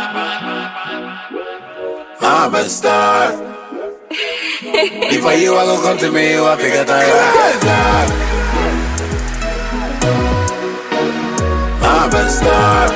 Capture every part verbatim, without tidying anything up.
I'm a star. Before you, I go come to me, you I figure that I'm a star.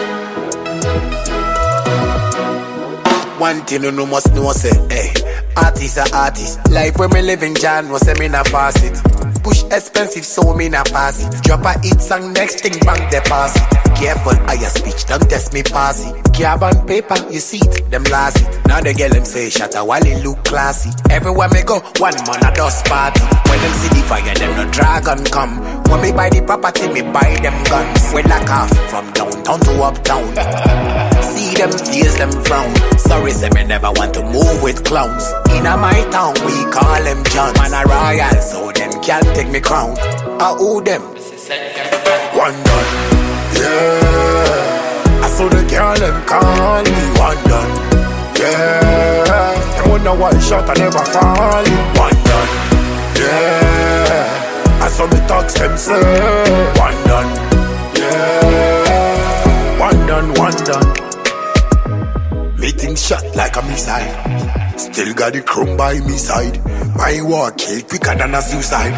One thing you know must know say, hey, artist are artist. Life where me living, John was say me na pass it. Push expensive, so me na pass it. Drop a hit song, next thing bank deposit. Careful, I your speech, don't test me pass it. Carbon paper, you see it, them last it. Now the girl them say shatter while it look classy. Everywhere me go, one man a dust party. When them see the fire, them no dragon come. When me buy the property, me buy them guns. We lock off from downtown to uptown. See them face them frown. Sorry, say me never want to move with clowns. In a my town, we call them John. Man a royal, so them can't take me crown. I owe them. One done, yeah. I saw the girl them call me one done, yeah. Them wonder why shot I never fall. One done, yeah. I saw me talks them say one done, yeah. One done, one done. Meeting shot like a missile. Still got the chrome by me side. My war kill quicker than a suicide.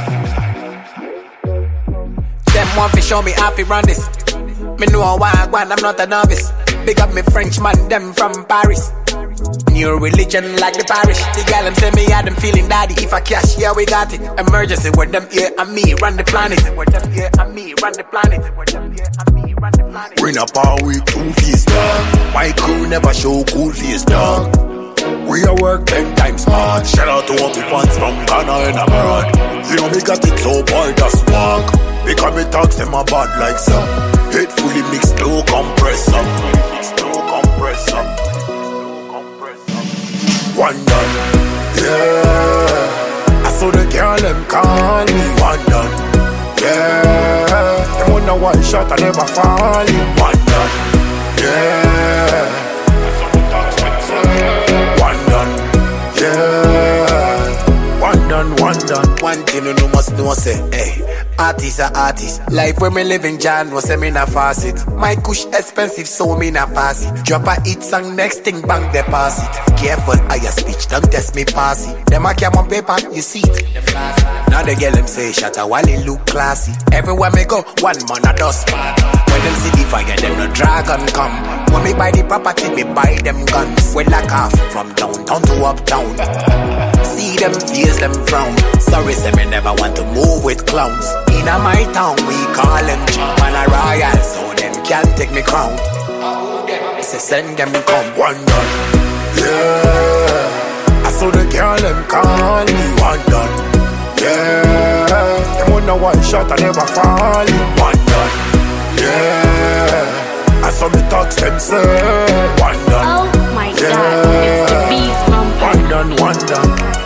Them want to show me how to run this. Me know why I want, I'm not a novice. Big up me French man, them from Paris. New religion like the parish. The gal them say me had them feeling daddy. If I cash, yeah we got it. Emergency with them here and me run the planet. With them here and me run the planet. With them here and me run the planet. Bring up our week two face dog. My crew never show cool face dog. We are work ten times hard. Shout out to all the fans from Ghana and abroad. You know me got it so boy just walk. Because me talks them a bad like so. Head fully mixed, no compressor. No compressor. One done, yeah. I saw the girl them call me one done, yeah. Them wonder why shot I never fall. One done, yeah. One done, yeah. One done, one done. One thing you know must know say, hey, artist are artist. Life where me living, John was say me na pass it. My kush expensive, so me na pass it. Drop a hit song, next thing bank deposit. Careful, I your speech, don't test me pass it. Them a cam on paper, you see it. Now the girl them say shatter while it look classy. Everywhere me go, one man a dust party. When them see the fire, them no dragon come. When me buy the property, me buy them guns. We lock off from downtown to uptown. See them face them frown. Sorry, say me never want to move with clowns. In a my town, we call them man a royal, so them can't take me crown. Say send them come. One done, yeah. I saw the girl them call me one done, yeah. Them wonder why shot I never fall. One done, yeah. I saw me talks them say one done, oh my yeah. God, it's the beast from One done, one done.